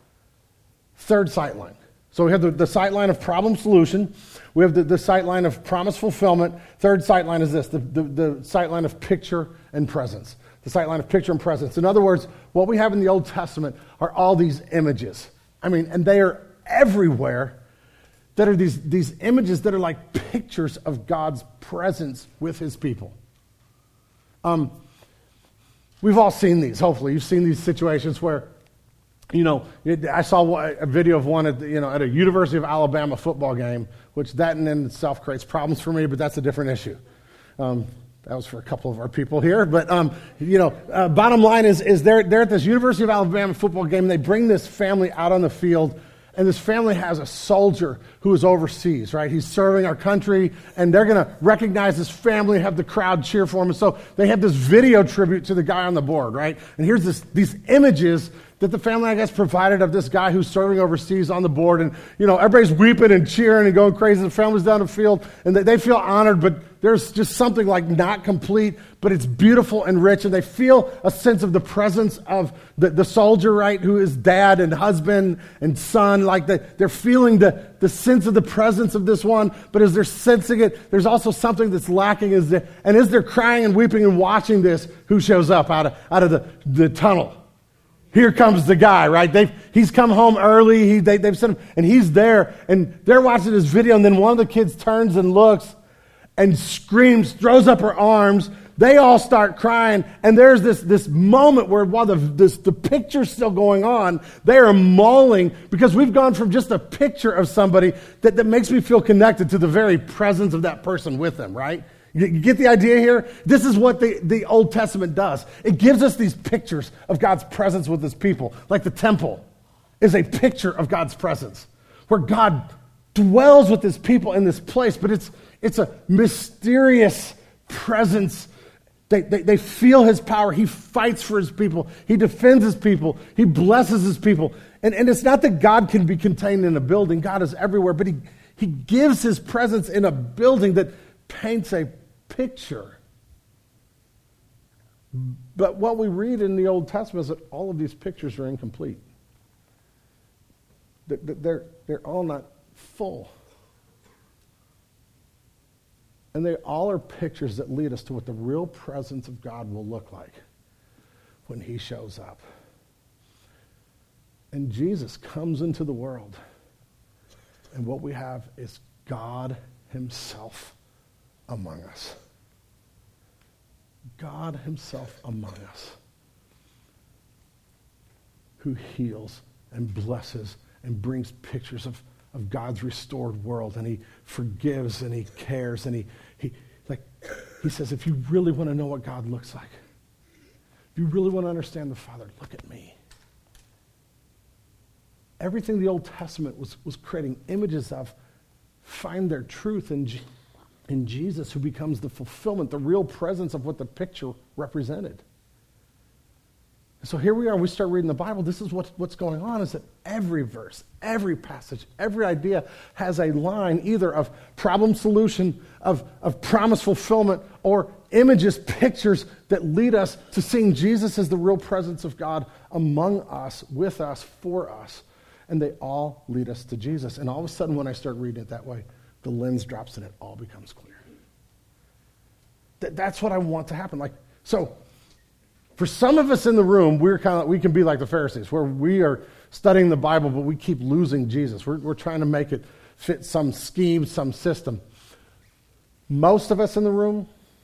Third sight line. So we have the, the sight line of problem solution. We have the, the sight line of promise fulfillment. Third sight line is this, the, the, the sight line of picture and presence. The sight line of picture and presence. In other words, what we have in the Old Testament are all these images. I mean, and they are everywhere. That are these, these images that are like pictures of God's presence with his people. Um, we've all seen these, hopefully. You've seen these situations where, you know, I saw a video of one at, the, you know, at a University of Alabama football game, which that in itself creates problems for me, but that's a different issue. Um, that was for a couple of our people here. But, um, you know, uh, bottom line is, is they're, they're at this University of Alabama football game, and they bring this family out on the field. And this family has a soldier who is overseas, right? He's serving our country, and they're going to recognize this family, have the crowd cheer for him. And so they have this video tribute to the guy on the board, right? And here's this, these images that the family, I guess, provided of this guy who's serving overseas on the board. And, you know, everybody's weeping and cheering and going crazy. The family's down the field, and they, they feel honored, but there's just something like not complete, but it's beautiful and rich. And they feel a sense of the presence of the, the soldier, right, who is dad and husband and son. Like the, they're feeling the, the sense of the presence of this one, but as they're sensing it, there's also something that's lacking. As the, and as they're crying and weeping and watching this, who shows up out of, out of the, the tunnel? Here comes the guy, right? They've, he's come home early. He, they, they've sent him, and he's there, and they're watching this video, and then one of the kids turns and looks and screams, throws up her arms. They all start crying, and there's this, this moment where while the, this, the picture's still going on, they are mauling because we've gone from just a picture of somebody that, that makes me feel connected to the very presence of that person with them, right? You get the idea here? This is what the, the Old Testament does. It gives us these pictures of God's presence with his people. Like the temple is a picture of God's presence, where God dwells with his people in this place, but it's it's a mysterious presence. They, they, they feel his power. He fights for his people. He defends his people. He blesses his people. And, and it's not that God can be contained in a building. God is everywhere, but he, he gives his presence in a building that paints a picture. But what we read in the Old Testament is that all of these pictures are incomplete. They're, they're all not full. And they all are pictures that lead us to what the real presence of God will look like when he shows up. And Jesus comes into the world. And what we have is God himself among us. God himself among us, who heals and blesses and brings pictures of, of God's restored world, and he forgives and he cares, and he, he like he says, if you really want to know what God looks like, if you really want to understand the Father, look at me. Everything the Old Testament was, was creating images of find their truth in Jesus. In Jesus, who becomes the fulfillment, the real presence of what the picture represented. And so here we are, we start reading the Bible. This is what, what's going on, is that every verse, every passage, every idea has a line either of problem solution, of, of promise fulfillment, or images, pictures that lead us to seeing Jesus as the real presence of God among us, with us, for us. And they all lead us to Jesus. And all of a sudden, when I start reading it that way, the lens drops and it all becomes clear. Th- that's what I want to happen. Like, so, for some of us in the room, we're kind of we can be like the Pharisees, where we are studying the Bible, but we keep losing Jesus. We're, we're trying to make it fit some scheme, some system. Most of us in the room,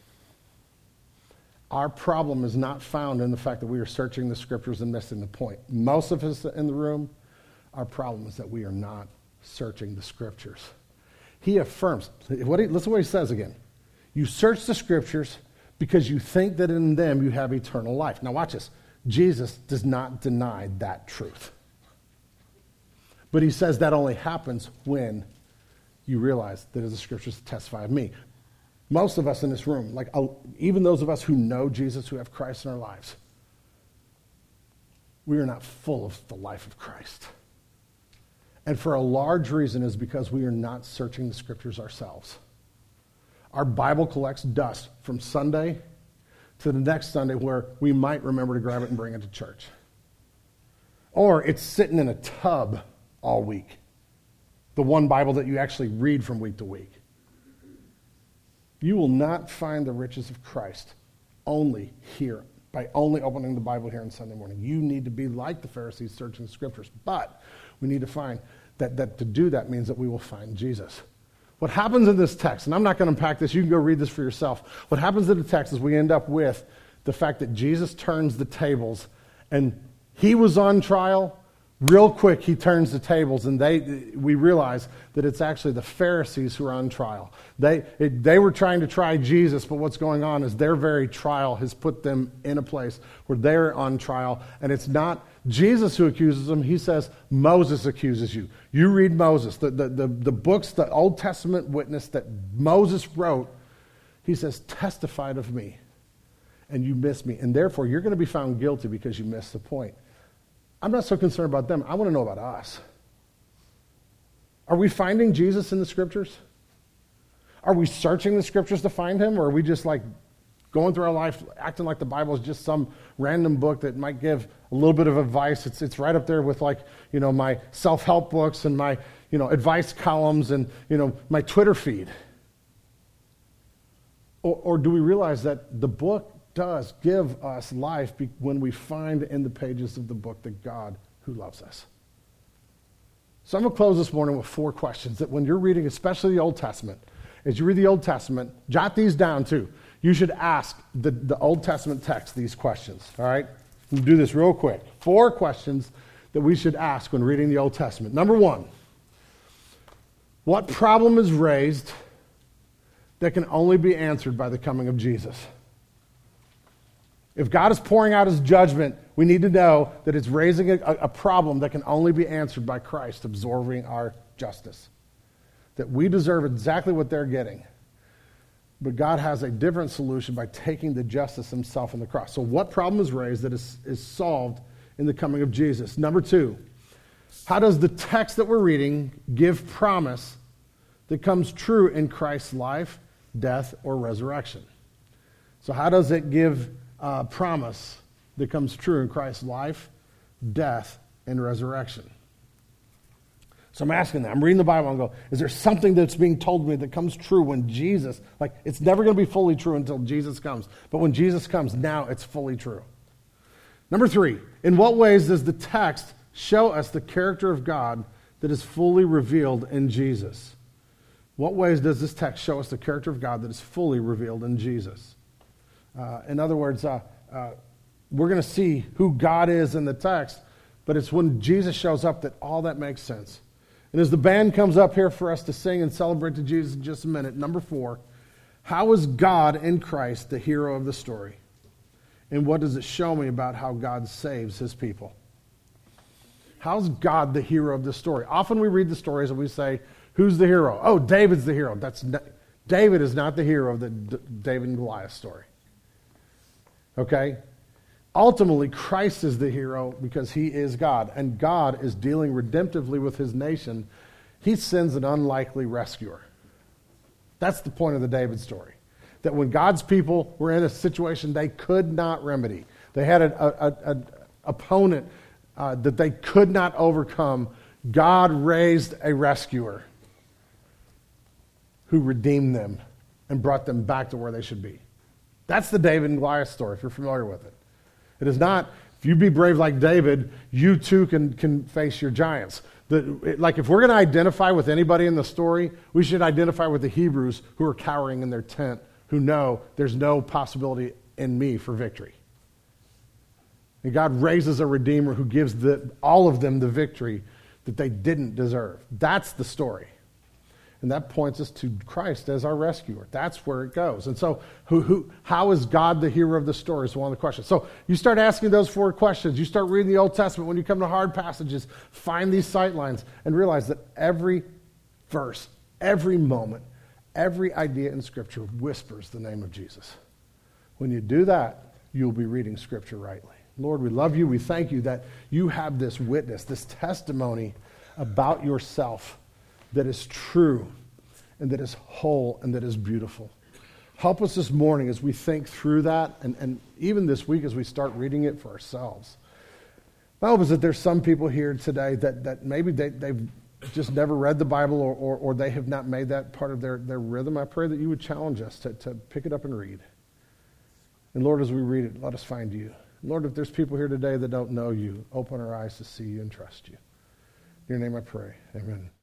our problem is not found in the fact that we are searching the scriptures and missing the point. Most of us in the room, our problem is that we are not searching the scriptures. He affirms, what he, listen to what he says again. You search the scriptures because you think that in them you have eternal life. Now watch this. Jesus does not deny that truth. But he says that only happens when you realize that the scriptures testify of me. Most of us in this room, like even those of us who know Jesus, who have Christ in our lives, we are not full of the life of Christ. And for a large reason is because we are not searching the scriptures ourselves. Our Bible collects dust from Sunday to the next Sunday where we might remember to grab it and bring it to church. Or it's sitting in a tub all week. The one Bible that you actually read from week to week. You will not find the riches of Christ only here, by only opening the Bible here on Sunday morning. You need to be like the Pharisees searching the scriptures. But we need to find that, that to do that means that we will find Jesus. What happens in this text, and I'm not going to unpack this, you can go read this for yourself. What happens in the text is we end up with the fact that Jesus turns the tables, and he was on trial. Real quick, he turns the tables, and they we realize that it's actually the Pharisees who are on trial. They it, they were trying to try Jesus, but what's going on is their very trial has put them in a place where they're on trial, and it's not Jesus who accuses them. He says, Moses accuses you. You read Moses, the, the, the, the books, the Old Testament witness that Moses wrote, he says, testified of me, and you missed me, and therefore you're going to be found guilty because you missed the point. I'm not so concerned about them. I want to know about us. Are we finding Jesus in the scriptures? Are we searching the scriptures to find him? Or are we just like going through our life acting like the Bible is just some random book that might give a little bit of advice? It's it's right up there with like, you know, my self-help books and my, you know, advice columns and, you know, my Twitter feed. Or, or do we realize that the book does give us life when we find in the pages of the book the God who loves us? So I'm going to close this morning with four questions that when you're reading, especially the Old Testament, as you read the Old Testament, jot these down too. You should ask the, the Old Testament text these questions, all right? We'll do this real quick. Four questions that we should ask when reading the Old Testament. Number one, what problem is raised that can only be answered by the coming of Jesus? If God is pouring out his judgment, we need to know that it's raising a, a problem that can only be answered by Christ absorbing our justice. That we deserve exactly what they're getting. But God has a different solution by taking the justice himself on the cross. So what problem is raised that is, is solved in the coming of Jesus? Number two, how does the text that we're reading give promise that comes true in Christ's life, death, or resurrection? So how does it give Uh, promise that comes true in Christ's life, death, and resurrection? So I'm asking that. I'm reading the Bible and go, is there something that's being told me that comes true when Jesus, like it's never going to be fully true until Jesus comes. But when Jesus comes, now it's fully true. Number three, in what ways does the text show us the character of God that is fully revealed in Jesus? What ways does this text show us the character of God that is fully revealed in Jesus? Uh, in other words, uh, uh, we're going to see who God is in the text, but it's when Jesus shows up that all that makes sense. And as the band comes up here for us to sing and celebrate to Jesus in just a minute, number four, how is God in Christ the hero of the story? And what does it show me about how God saves his people? How's God the hero of the story? Often we read the stories and we say, who's the hero? Oh, David's the hero. That's not, David is not the hero of the D- David and Goliath story. Okay? Ultimately, Christ is the hero because he is God, and God is dealing redemptively with his nation. He sends an unlikely rescuer. That's the point of the David story. That when God's people were in a situation they could not remedy, they had an a, a, a opponent uh, that they could not overcome, God raised a rescuer who redeemed them and brought them back to where they should be. That's the David and Goliath story, if you're familiar with it. It is not, if you be brave like David, you too can, can face your giants. The, it, like if we're going to identify with anybody in the story, we should identify with the Hebrews who are cowering in their tent, who know there's no possibility in me for victory. And God raises a Redeemer who gives the, all of them the victory that they didn't deserve. That's the story. And that points us to Christ as our rescuer. That's where it goes. And so who, who, how is God the hero of the story is one of the questions. So you start asking those four questions. You start reading the Old Testament. When you come to hard passages, find these sight lines and realize that every verse, every moment, every idea in Scripture whispers the name of Jesus. When you do that, you'll be reading Scripture rightly. Lord, we love you. We thank you that you have this witness, this testimony about yourself that is true and that is whole and that is beautiful. Help us this morning as we think through that, and, and even this week as we start reading it for ourselves. My hope is that there's some people here today that, that maybe they, they've just never read the Bible, or, or, or they have not made that part of their, their rhythm. I pray that you would challenge us to, to pick it up and read. And Lord, as we read it, let us find you. Lord, if there's people here today that don't know you, open our eyes to see you and trust you. In your name I pray. Amen.